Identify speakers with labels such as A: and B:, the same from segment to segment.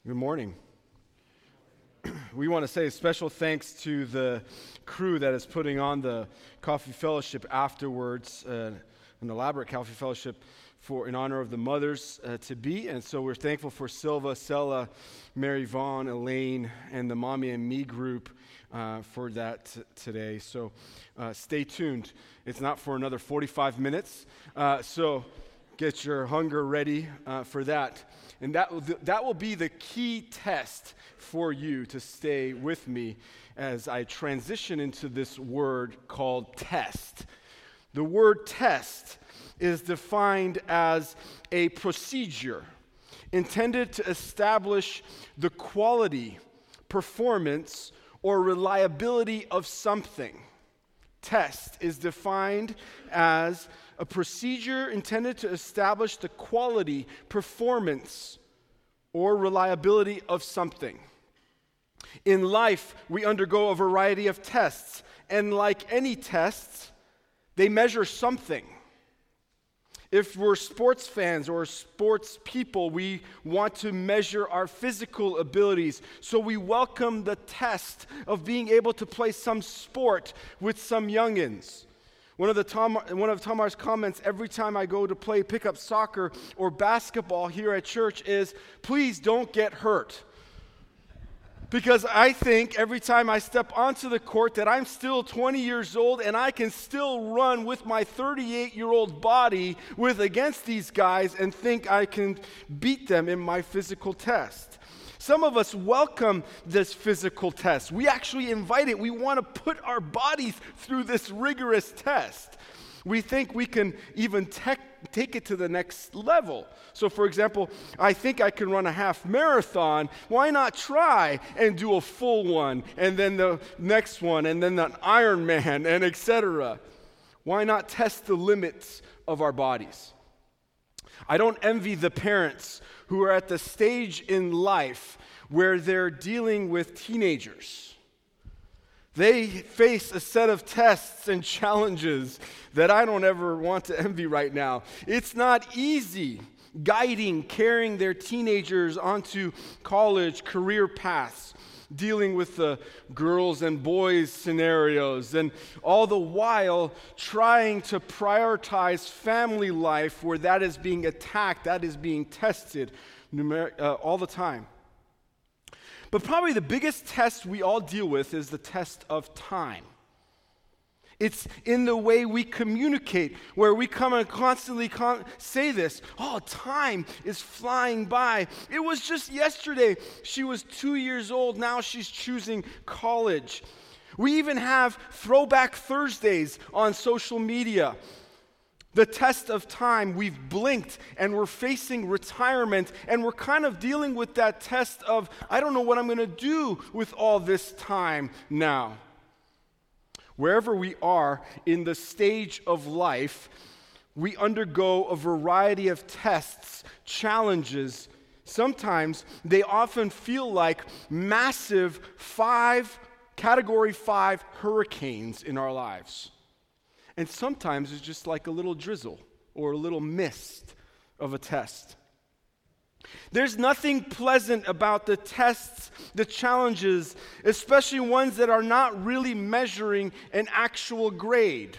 A: Good morning. We want to say a special thanks to the crew that is putting on the coffee fellowship afterwards, an elaborate coffee fellowship in honor of the mothers to be. And so we're thankful for Silva, Sella, Mary Vaughn, Elaine, and the Mommy and Me group for that today. So stay tuned. It's not for another 45 minutes. So get your hunger ready for that. And that will be the key test for you to stay with me as I transition into this word called test. The word test is defined as a procedure intended to establish the quality, performance, or reliability of something. Test is defined as a procedure intended to establish the quality, performance, or reliability of something. In life, we undergo a variety of tests, and like any tests, they measure something. If we're sports fans or sports people, we want to measure our physical abilities. So we welcome the test of being able to play some sport with some youngins. One of Tamar's comments every time I go to play pickup soccer or basketball here at church is, please don't get hurt. Because I think every time I step onto the court that I'm still 20 years old and I can still run with my 38-year-old body against these guys and think I can beat them in my physical test. Some of us welcome this physical test. We actually invite it. We want to put our bodies through this rigorous test. We think we can even take it to the next level. So, for example, I think I can run a half marathon. Why not try and do a full one, and then the next one, and then an Ironman, and etc.? Why not test the limits of our bodies? I don't envy the parents who are at the stage in life where they're dealing with teenagers. They face a set of tests and challenges that I don't ever want to envy right now. It's not easy carrying their teenagers onto college career paths, dealing with the girls and boys scenarios, and all the while trying to prioritize family life where that is being attacked, that is being tested all the time. But probably the biggest test we all deal with is the test of time. It's in the way we communicate, where we come and constantly say this, time is flying by. It was just yesterday. She was 2 years old. Now she's choosing college. We even have throwback Thursdays on social media. The test of time, we've blinked and we're facing retirement, and we're kind of dealing with that test of, I don't know what I'm going to do with all this time now. Wherever we are in the stage of life, we undergo a variety of tests, challenges. Sometimes they often feel like massive Category 5 hurricanes in our lives. And sometimes it's just like a little drizzle or a little mist of a test. There's nothing pleasant about the tests, the challenges, especially ones that are not really measuring an actual grade.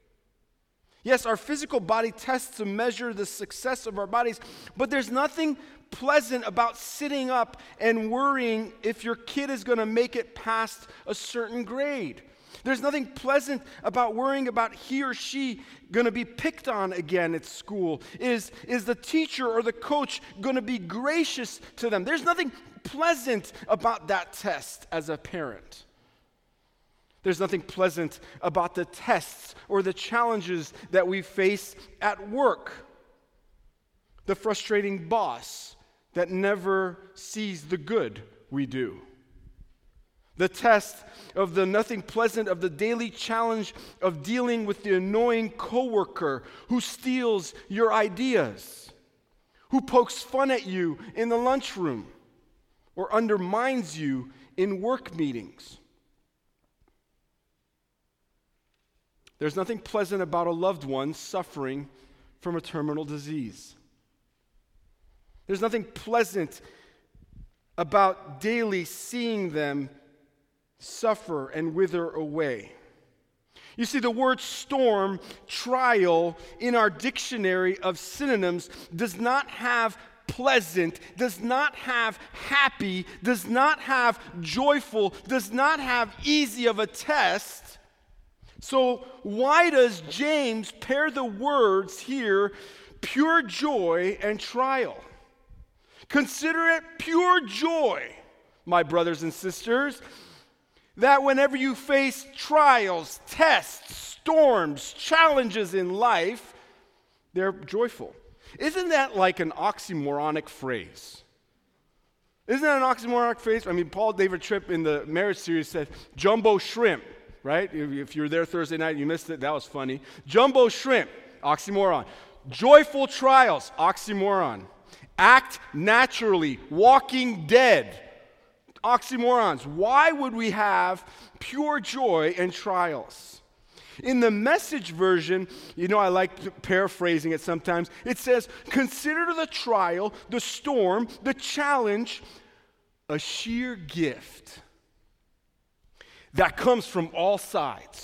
A: Yes, our physical body tests to measure the success of our bodies, but there's nothing pleasant about sitting up and worrying if your kid is going to make it past a certain grade. There's nothing pleasant about worrying about he or she going to be picked on again at school. Is the teacher or the coach going to be gracious to them? There's nothing pleasant about that test as a parent. There's nothing pleasant about the tests or the challenges that we face at work. The frustrating boss that never sees the good we do. The test of the nothing pleasant of the daily challenge of dealing with the annoying coworker who steals your ideas, who pokes fun at you in the lunchroom, or undermines you in work meetings. There's nothing pleasant about a loved one suffering from a terminal disease. There's nothing pleasant about daily seeing them suffer and wither away. You see, the word storm, trial, in our dictionary of synonyms does not have pleasant, does not have happy, does not have joyful, does not have easy of a test. So why does James pair the words here, pure joy and trial? Consider it pure joy, my brothers and sisters, that whenever you face trials, tests, storms, challenges in life, they're joyful. Isn't that like an oxymoronic phrase? Isn't that an oxymoronic phrase? I mean, Paul David Tripp in the marriage series said, jumbo shrimp, right? If you were there Thursday night and you missed it, that was funny. Jumbo shrimp, oxymoron. Joyful trials, oxymoron. Act naturally, walking dead, oxymorons. Why would we have pure joy and trials? In the Message version, I like paraphrasing it sometimes. It says, consider the trial, the storm, the challenge, a sheer gift that comes from all sides.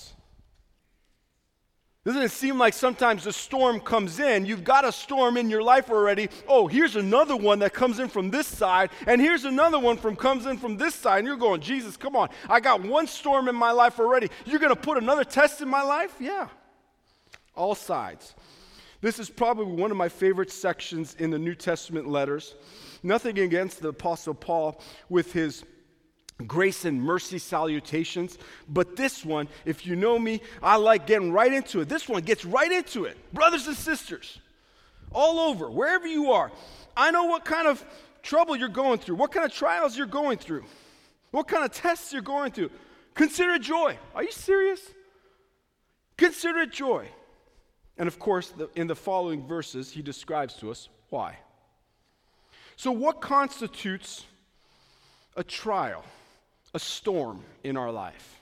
A: Doesn't it seem like sometimes the storm comes in, you've got a storm in your life already, oh, here's another one that comes in from this side, and here's another one comes in from this side, and you're going, Jesus, come on, I got one storm in my life already. You're going to put another test in my life? Yeah, all sides. This is probably one of my favorite sections in the New Testament letters. Nothing against the Apostle Paul with his grace and mercy salutations, but this one, if you know me, I like getting right into it. This one gets right into it. Brothers and sisters, all over, wherever you are, I know what kind of trouble you're going through, what kind of trials you're going through, what kind of tests you're going through. Consider it joy. Are you serious? Consider it joy. And of course, in the following verses, he describes to us why. So what constitutes a trial? A storm in our life.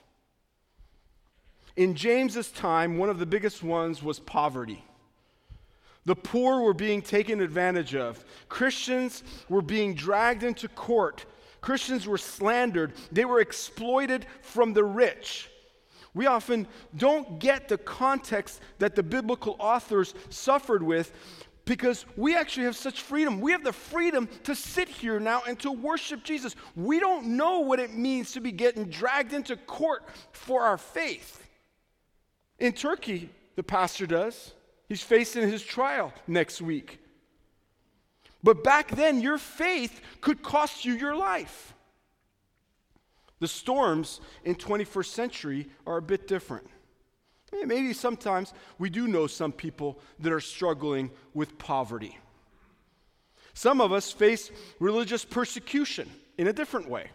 A: In James's time, one of the biggest ones was poverty. The poor were being taken advantage of. Christians were being dragged into court. Christians were slandered. They were exploited from the rich. We often don't get the context that the biblical authors suffered with, because we actually have such freedom. We have the freedom to sit here now and to worship Jesus. We don't know what it means to be getting dragged into court for our faith. In Turkey, the pastor does. He's facing his trial next week. But back then, your faith could cost you your life. The storms in 21st century are a bit different. Maybe sometimes we do know some people that are struggling with poverty. Some of us face religious persecution in a different way.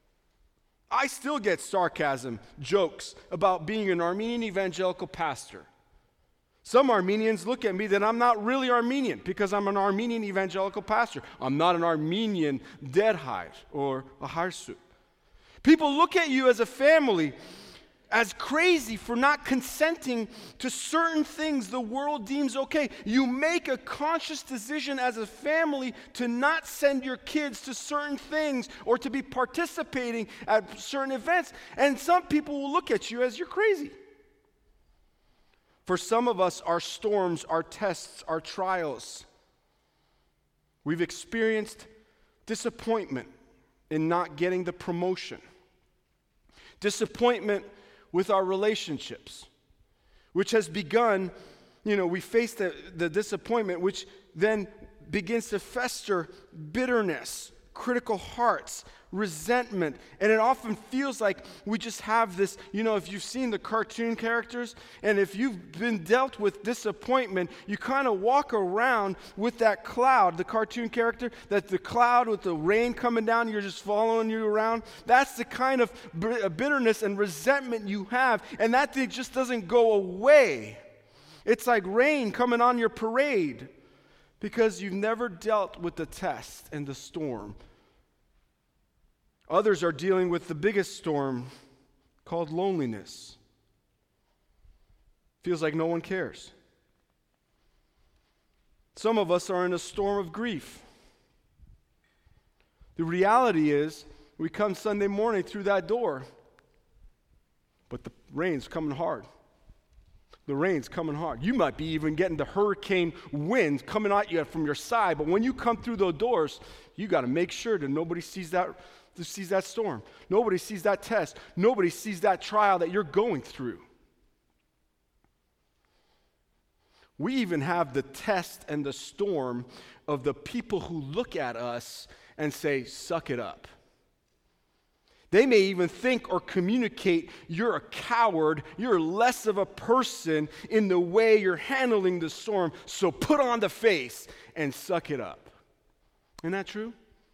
A: I still get sarcasm, jokes about being an Armenian evangelical pastor. Some Armenians look at me that I'm not really Armenian because I'm an Armenian evangelical pastor. I'm not an Armenian deadhide or a harsut. People look at you as a family as crazy for not consenting to certain things the world deems okay. You make a conscious decision as a family to not send your kids to certain things or to be participating at certain events, and some people will look at you as you're crazy. For some of us, our storms, our tests, our trials, we've experienced disappointment in not getting the promotion, disappointment with our relationships, which has begun, we face the disappointment, which then begins to fester bitterness, critical hearts, resentment, and it often feels like we just have this, if you've seen the cartoon characters, and if you've been dealt with disappointment, you kind of walk around with that cloud, the cartoon character, that the cloud with the rain coming down, you're just following you around. That's the kind of bitterness and resentment you have, and that thing just doesn't go away. It's like rain coming on your parade because you've never dealt with the test and the storm. Others are dealing with the biggest storm called loneliness. Feels like no one cares. Some of us are in a storm of grief. The reality is, we come Sunday morning through that door, but the rain's coming hard. The rain's coming hard. You might be even getting the hurricane winds coming at you from your side, but when you come through those doors, you got to make sure that nobody sees that storm. Nobody sees that test. Nobody sees that trial that you're going through. We even have the test and the storm of the people who look at us and say, suck it up. They may even think or communicate you're a coward, you're less of a person in the way you're handling the storm, so put on the face and suck it up. Isn't that true?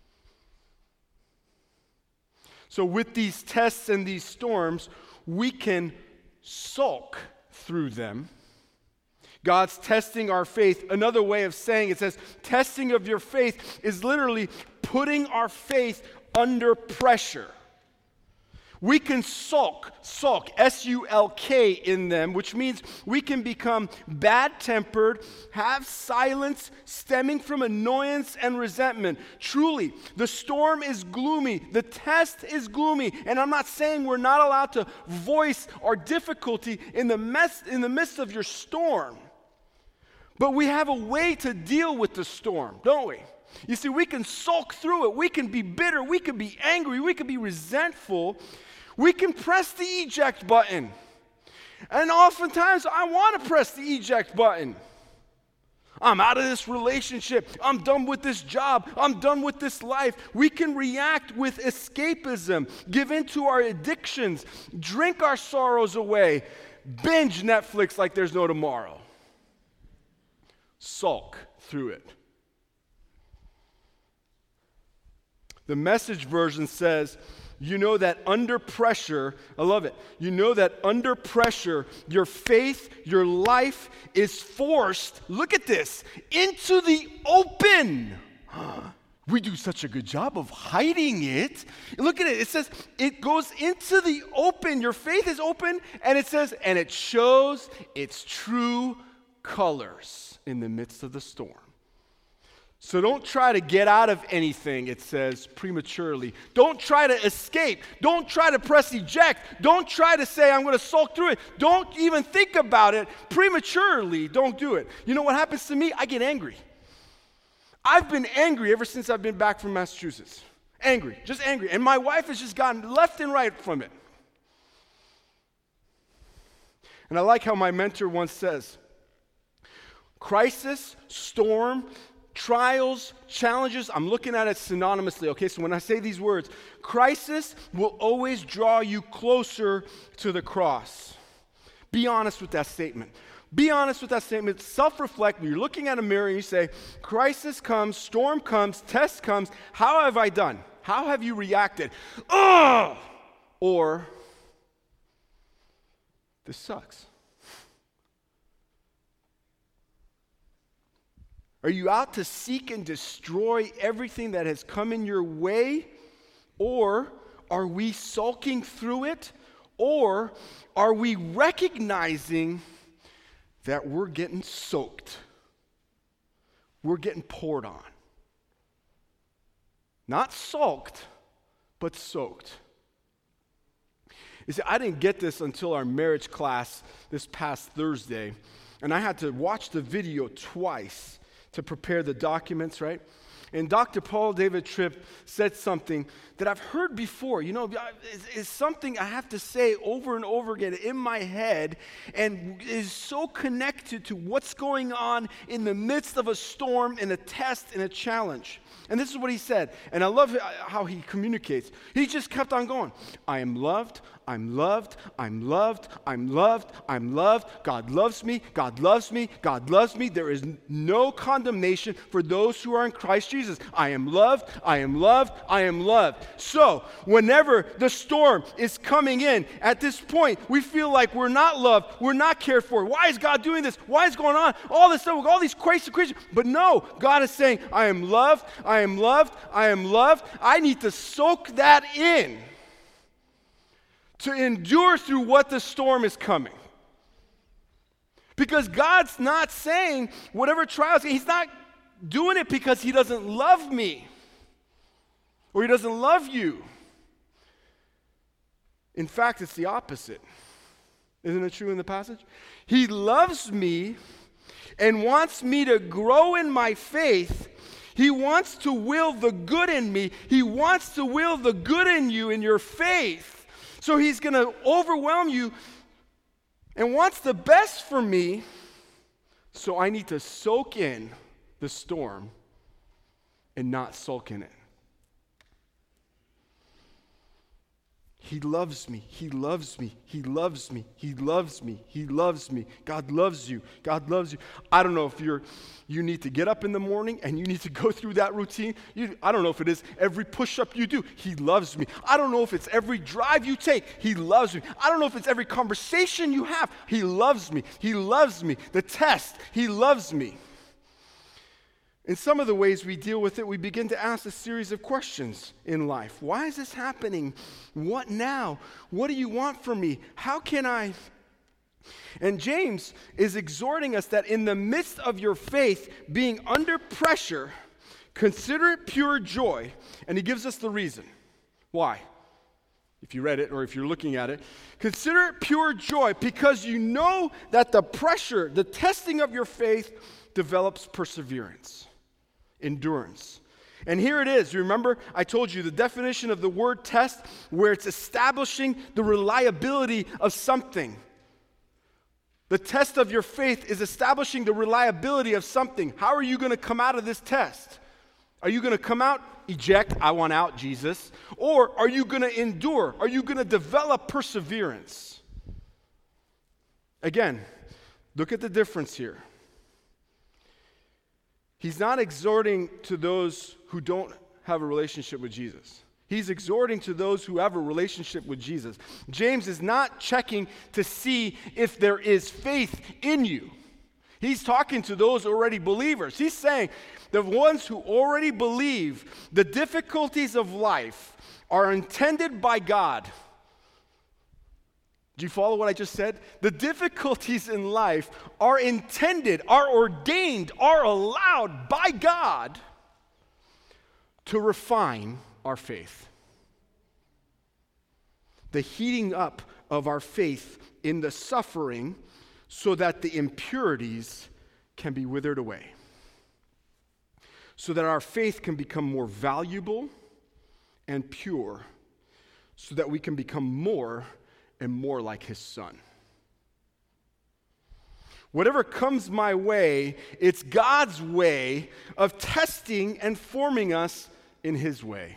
A: So with these tests and these storms, we can sulk through them. God's testing our faith. Another way of saying it says, testing of your faith is literally putting our faith under pressure. We can sulk, S-U-L-K in them, which means we can become bad-tempered, have silence stemming from annoyance and resentment. Truly, the storm is gloomy, the test is gloomy, and I'm not saying we're not allowed to voice our difficulty in the midst of your storm. But we have a way to deal with the storm, don't we? You see, we can sulk through it. We can be bitter. We can be angry. We can be resentful. We can press the eject button. And oftentimes, I want to press the eject button. I'm out of this relationship. I'm done with this job. I'm done with this life. We can react with escapism, give in to our addictions, drink our sorrows away, binge Netflix like there's no tomorrow. Sulk through it. The Message version says, you know that under pressure, I love it, you know that under pressure, your faith, your life is forced, look at this, into the open. We do such a good job of hiding it. Look at it. It says it goes into the open. Your faith is open, and it says, and it shows its true colors in the midst of the storm. So don't try to get out of anything, it says, prematurely. Don't try to escape. Don't try to press eject. Don't try to say, I'm going to sulk through it. Don't even think about it prematurely. Don't do it. You know what happens to me? I get angry. I've been angry ever since I've been back from Massachusetts. Angry, just angry. And my wife has just gotten left and right from it. And I like how my mentor once says, crisis, storm, trials, challenges, I'm looking at it synonymously, okay? So when I say these words, crisis will always draw you closer to the cross. Be honest with that statement. Be honest with that statement. Self-reflect. When you're looking at a mirror and you say, crisis comes, storm comes, test comes, how have I done? How have you reacted? Ugh! Or, this sucks. Are you out to seek and destroy everything that has come in your way? Or are we sulking through it? Or are we recognizing that we're getting soaked? We're getting poured on. Not sulked, but soaked. You see, I didn't get this until our marriage class this past Thursday, and I had to watch the video twice to prepare the documents, right? And Dr. Paul David Tripp said something that I've heard before. You know, it's something I have to say over and over again in my head, and is so connected to what's going on in the midst of a storm and a test and a challenge. And this is what he said, and I love how he communicates. He just kept on going. I am loved, I'm loved, I'm loved, I'm loved, I'm loved. God loves me, God loves me, God loves me. There is no condemnation for those who are in Christ Jesus. I am loved, I am loved, I am loved. So, whenever the storm is coming in, at this point, we feel like we're not loved, we're not cared for. Why is God doing this? Why is going on? All this stuff, all these crazy. But no, God is saying, I am loved, I am loved, I am loved. I need to soak that in to endure through what the storm is coming. Because God's not saying whatever trials, He's not doing it because He doesn't love me. or he doesn't love you. In fact, it's the opposite. Isn't it true in the passage? He loves me and wants me to grow in my faith. He wants to will the good in me. He wants to will the good in you in your faith. So he's going to overwhelm you and wants the best for me. So I need to soak in the storm and not sulk in it. He loves me. He loves me. He loves me. He loves me. He loves me. God loves you. God loves you. I don't know if you need to get up in the morning and you need to go through that routine. I don't know if it is every push-up you do. He loves me. I don't know if it's every drive you take. He loves me. I don't know if it's every conversation you have. He loves me. He loves me. The test. He loves me. In some of the ways we deal with it, we begin to ask a series of questions in life. Why is this happening? What now? What do you want from me? How can I? And James is exhorting us that in the midst of your faith being under pressure, consider it pure joy. And he gives us the reason. Why? If you read it or if you're looking at it, consider it pure joy because you know that the pressure, the testing of your faith develops perseverance. Endurance. And here it is. Remember, I told you the definition of the word test, where it's establishing the reliability of something. The test of your faith is establishing the reliability of something. How are you going to come out of this test? Are you going to come out, eject, I want out, Jesus? Or are you going to endure? Are you going to develop perseverance? Again, look at the difference here. He's not exhorting to those who don't have a relationship with Jesus. He's exhorting to those who have a relationship with Jesus. James is not checking to see if there is faith in you. He's talking to those already believers. He's saying the ones who already believe the difficulties of life are intended by God. Do you follow what I just said? The difficulties in life are intended, are ordained, are allowed by God to refine our faith. The heating up of our faith in the suffering so that the impurities can be withered away. So that our faith can become more valuable and pure. So that we can become more and more like his Son. Whatever comes my way, it's God's way of testing and forming us in his way.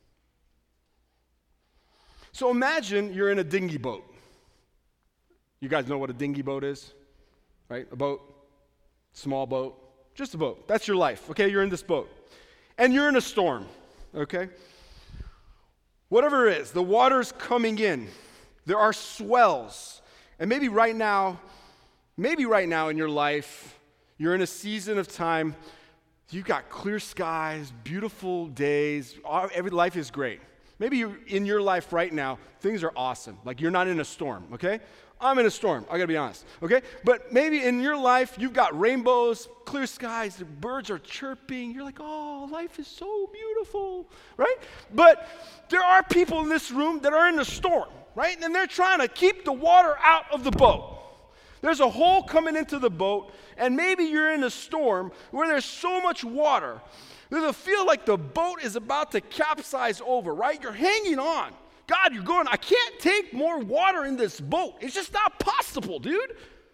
A: So imagine you're in a dinghy boat. You guys know what a dinghy boat is, right? A boat, small boat, just a boat. That's your life, okay? You're in this boat. And you're in a storm, okay? Whatever it is, the water's coming in. There are swells. And maybe right now in your life, you're in a season of time, you've got clear skies, beautiful days, every life is great. Maybe in your life right now, things are awesome. Like you're not in a storm, okay? I'm in a storm, I gotta be honest, okay? But maybe in your life, you've got rainbows, clear skies, the birds are chirping. You're like, oh, life is so beautiful, right? But there are people in this room that are in a storm. Right? And they're trying to keep the water out of the boat. There's a hole coming into the boat, and maybe you're in a storm where there's so much water. There's a feel like the boat is about to capsize over, right? You're hanging on. God, you're going, I can't take more water in this boat. It's just not possible, dude.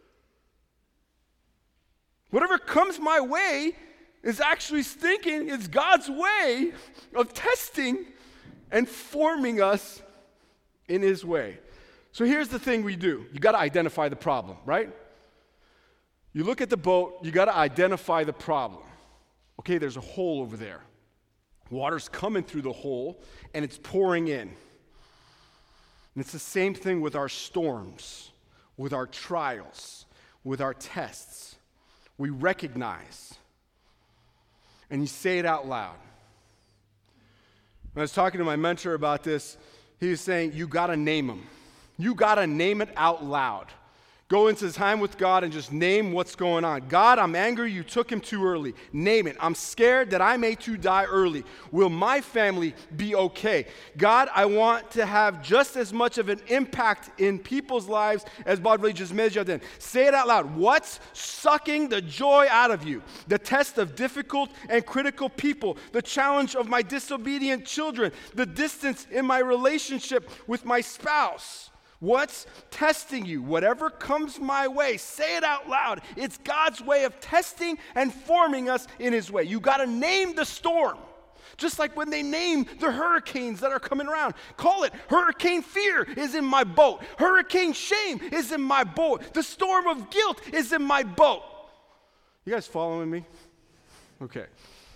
A: Whatever comes my way is actually thinking it's God's way of testing and forming us in his way. So here's the thing we do. You got to identify the problem, right? You look at the boat, you got to identify the problem. Okay, there's a hole over there. Water's coming through the hole, and it's pouring in. And it's the same thing with our storms, with our trials, with our tests. We recognize, and you say it out loud. When I was talking to my mentor about this, he was saying, you got to name them. You got to name it out loud. Go into time with God and just name what's going on. God, I'm angry you took him too early. Name it. I'm scared that I may too die early. Will my family be okay? God, I want to have just as much of an impact in people's lives as Bob Ray just measured in. Say it out loud. What's sucking the joy out of you? The test of difficult and critical people. The challenge of my disobedient children. The distance in my relationship with my spouse. What's testing you? Whatever comes my way, say it out loud. It's God's way of testing and forming us in his way. You got to name the storm. Just like when they name the hurricanes that are coming around. Call it hurricane fear is in my boat. Hurricane shame is in my boat. The storm of guilt is in my boat. You guys following me? Okay.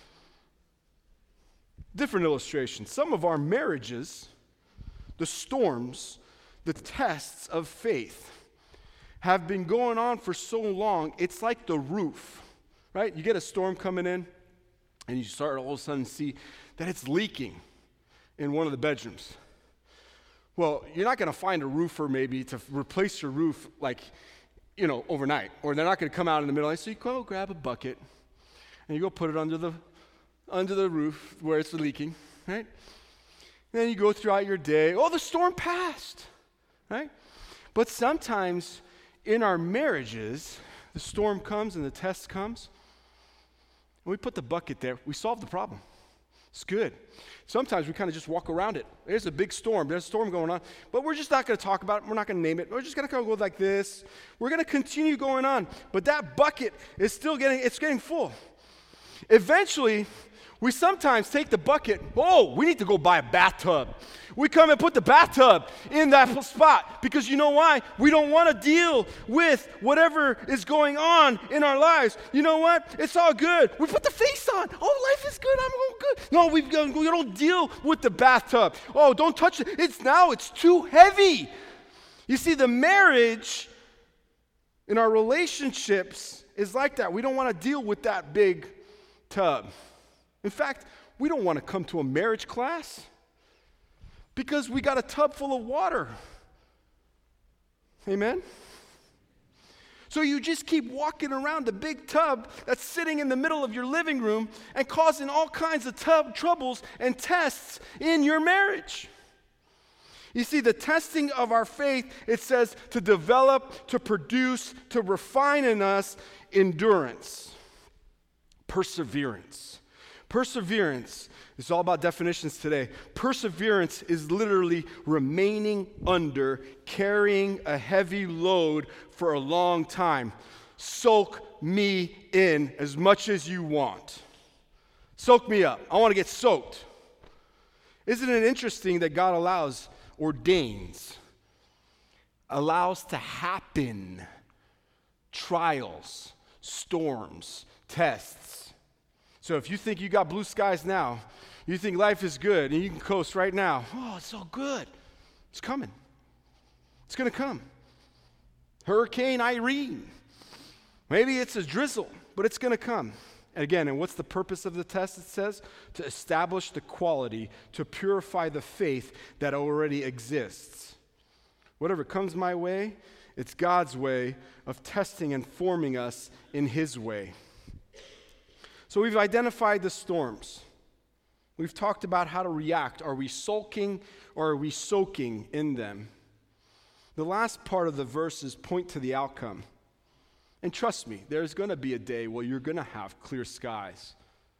A: Different illustration. Some of our marriages, the storms, the tests of faith have been going on for so long, it's like the roof, right? You get a storm coming in, and you start all of a sudden see that it's leaking in one of the bedrooms. Well, you're not going to find a roofer maybe to replace your roof overnight, or they're not going to come out in the middle. So you go grab a bucket, and you go put it under the roof where it's leaking, right? And then you go throughout your day. Oh, the storm passed. Right? But sometimes in our marriages, the storm comes and the test comes, and we put the bucket there. We solve the problem. It's good. Sometimes we kind of just walk around it. There's a big storm. There's a storm going on, but we're just not going to talk about it. We're not going to name it. We're just going to kind of go like this. We're going to continue going on, but that bucket is still getting full. Eventually, we sometimes take the bucket, we need to go buy a bathtub. We come and put the bathtub in that spot because you know why? We don't want to deal with whatever is going on in our lives. You know what? It's all good. We put the face on. Oh, life is good. I'm all good. No, we don't deal with the bathtub. Oh, don't touch it. It's too heavy. You see, the marriage in our relationships is like that. We don't want to deal with that big tub. In fact, we don't want to come to a marriage class because we got a tub full of water. Amen? So you just keep walking around the big tub that's sitting in the middle of your living room and causing all kinds of troubles and tests in your marriage. You see, the testing of our faith, it says to develop, to produce, to refine in us endurance, perseverance. Perseverance is all about definitions today. Perseverance is literally remaining under, carrying a heavy load for a long time. Soak me in as much as you want. Soak me up. I want to get soaked. Isn't it interesting that God ordains, allows to happen trials, storms, tests. So if you think you got blue skies now, you think life is good and you can coast right now, it's so good. It's coming. It's going to come. Hurricane Irene. Maybe it's a drizzle, but it's going to come. And what's the purpose of the test? It says to establish the quality, to purify the faith that already exists. Whatever comes my way, it's God's way of testing and forming us in his way. So we've identified the storms. We've talked about how to react. Are we sulking or are we soaking in them? The last part of the verses point to the outcome. And trust me, there's going to be a day where you're going to have clear skies.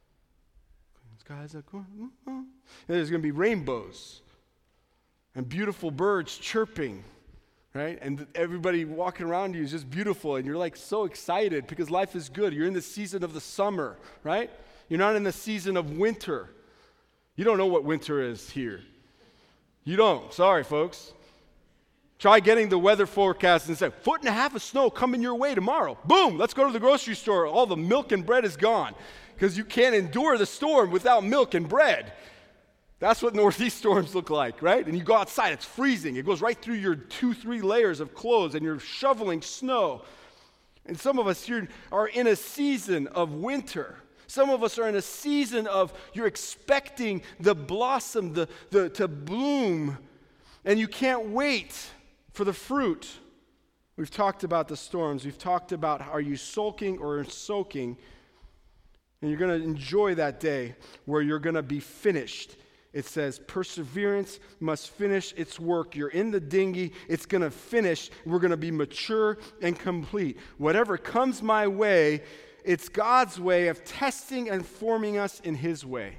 A: Skies are going, and there's going to be rainbows and beautiful birds chirping, right? And everybody walking around you is just beautiful, and you're like so excited because life is good. You're in the season of the summer, right? You're not in the season of winter. You don't know what winter is here. You don't. Sorry, folks. Try getting the weather forecast and say, 1.5 feet of snow coming your way tomorrow. Boom, let's go to the grocery store. All the milk and bread is gone because you can't endure the storm without milk and bread. That's what northeast storms look like, right? And you go outside, it's freezing. It goes right through your 2-3 layers of clothes, and you're shoveling snow. And some of us here are in a season of winter. Some of us are in a season of you're expecting the blossom to bloom, and you can't wait for the fruit. We've talked about the storms. We've talked about are you sulking or soaking? And you're going to enjoy that day where you're going to be finished. It says perseverance must finish its work. You're in the dinghy. It's going to finish. We're going to be mature and complete. Whatever comes my way, it's God's way of testing and forming us in His way.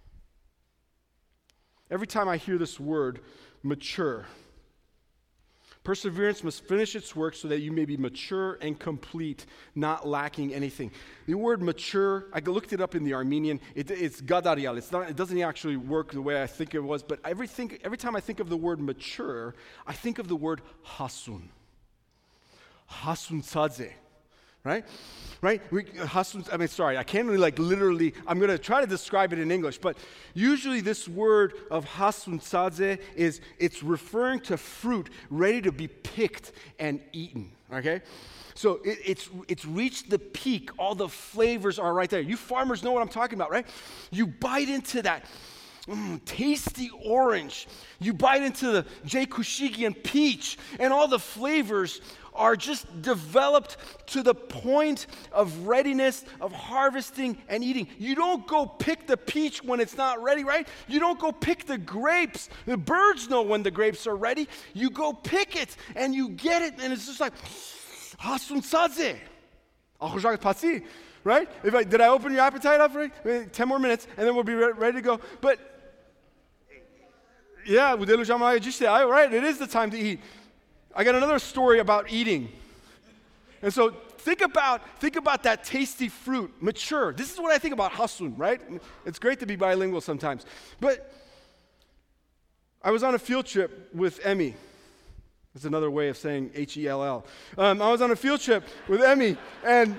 A: Every time I hear this word, mature, perseverance must finish its work so that you may be mature and complete, not lacking anything. The word mature, I looked it up in the Armenian. It's gadarial. It doesn't actually work the way I think it was, but every time I think of the word mature, I think of the word hasun. Hasun tzadze. Right? I can't really literally, I'm going to try to describe it in English, but usually this word of hasun tzadze it's referring to fruit ready to be picked and eaten, okay? So it's reached the peak. All the flavors are right there. You farmers know what I'm talking about, right? You bite into that tasty orange. You bite into the J. Kushigian peach, and all the flavors are just developed to the point of readiness, of harvesting and eating. You don't go pick the peach when it's not ready, right? You don't go pick the grapes. The birds know when the grapes are ready. You go pick it, and you get it, and it's just like, hasun tzadze. Right? Did I open your appetite up? Right? 10 more minutes, and then we'll be ready to go. But, yeah, right, it is the time to eat. I got another story about eating. And so think about that tasty fruit, mature. This is what I think about hasun, right? It's great to be bilingual sometimes. But I was on a field trip with Emmy. That's another way of saying Hell. I was on a field trip with Emmy, and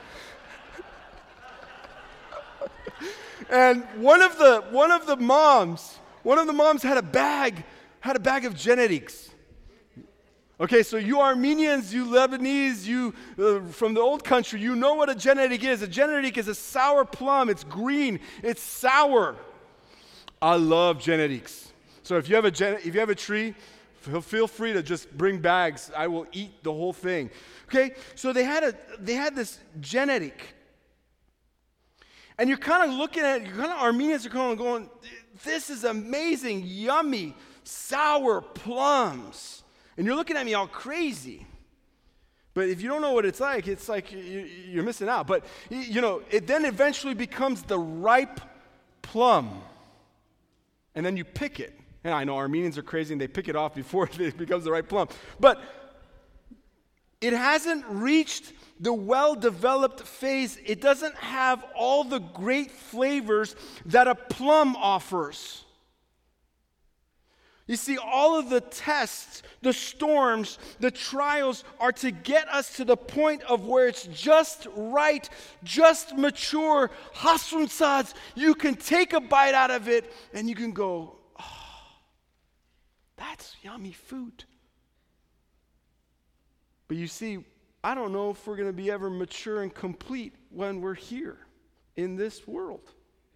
A: one of the moms had a bag of genetics. Okay, so you Armenians, you Lebanese, you from the old country, you know what a genetic is. A genetic is a sour plum. It's green. It's sour. I love genetics. So if you have a tree, feel free to just bring bags. I will eat the whole thing. Okay, so they had this genetic, and you're kind of looking at it. Armenians are kind of going, "This is amazing, yummy, sour plums." And you're looking at me all crazy. But if you don't know what it's like you're missing out. But, it then eventually becomes the ripe plum. And then you pick it. And I know Armenians are crazy and they pick it off before it becomes the ripe plum. But it hasn't reached the well-developed phase. It doesn't have all the great flavors that a plum offers. You see, all of the tests, the storms, the trials are to get us to the point of where it's just right, just mature. Hasun tzadze, you can take a bite out of it and you can go, oh, that's yummy food. But you see, I don't know if we're going to be ever mature and complete when we're here in this world.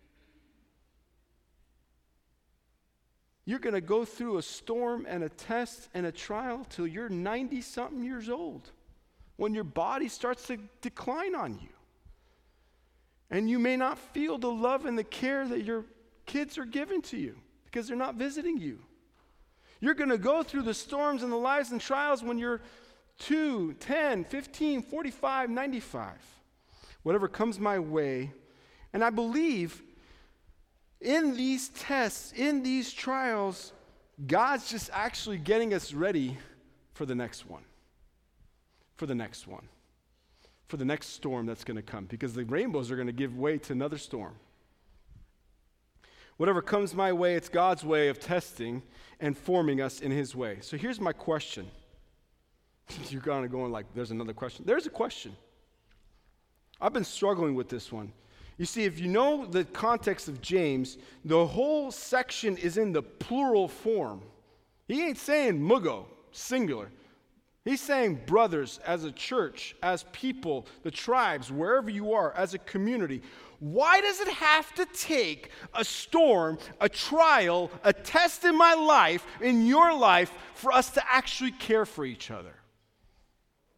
A: You're going to go through a storm and a test and a trial till you're 90-something years old, when your body starts to decline on you. And you may not feel the love and the care that your kids are giving to you because they're not visiting you. You're going to go through the storms and the lives and trials when you're 2, 10, 15, 45, 95. Whatever comes my way. And I believe in these tests, in these trials, God's just actually getting us ready for the next one. For the next one. For the next storm that's going to come. Because the rainbows are going to give way to another storm. Whatever comes my way, it's God's way of testing and forming us in His way. So here's my question. You're kind of going like, there's another question. There's a question. I've been struggling with this one. You see, if you know the context of James, the whole section is in the plural form. He ain't saying mugo, singular. He's saying brothers, as a church, as people, the tribes, wherever you are, as a community. Why does it have to take a storm, a trial, a test in my life, in your life, for us to actually care for each other?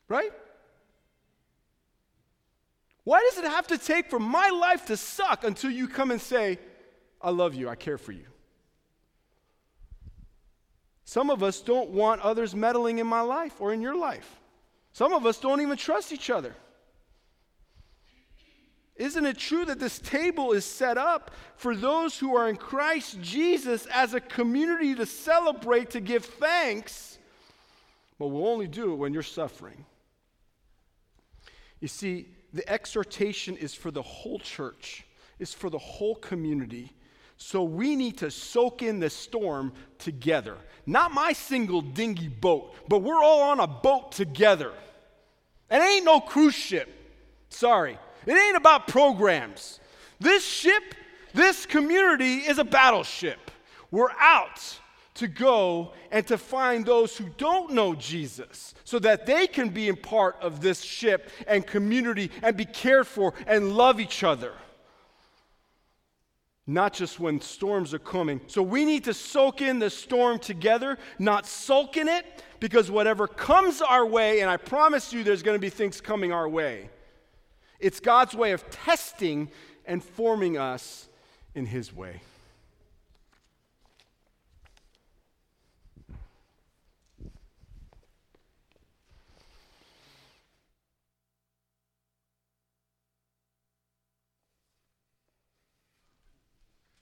A: Right? Why does it have to take for my life to suck until you come and say, I love you, I care for you? Some of us don't want others meddling in my life or in your life. Some of us don't even trust each other. Isn't it true that this table is set up for those who are in Christ Jesus as a community to celebrate, to give thanks? But we'll only do it when you're suffering. You see, the exhortation is for the whole church, is for the whole community. So we need to soak in the storm together. Not my single dinghy boat, but we're all on a boat together. And it ain't no cruise ship. Sorry. It ain't about programs. This ship, this community is a battleship. We're out to go and to find those who don't know Jesus so that they can be in part of this ship and community and be cared for and love each other. Not just when storms are coming. So we need to soak in the storm together, not sulk in it, because whatever comes our way, and I promise you there's going to be things coming our way, it's God's way of testing and forming us in His way.